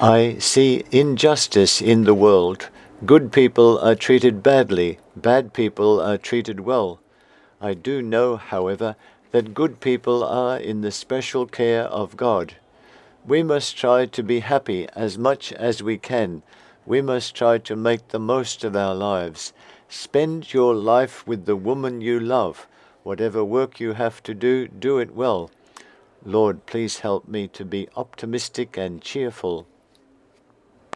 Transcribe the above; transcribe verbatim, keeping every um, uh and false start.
I see injustice in the world. Good people are treated badly, bad people are treated well. I do know, however, that good people are in the special care of God. We must try to be happy as much as we can. We must try to make the most of our lives. Spend your life with the woman you love. Whatever work you have to do, do it well. Lord, please help me to be optimistic and cheerful.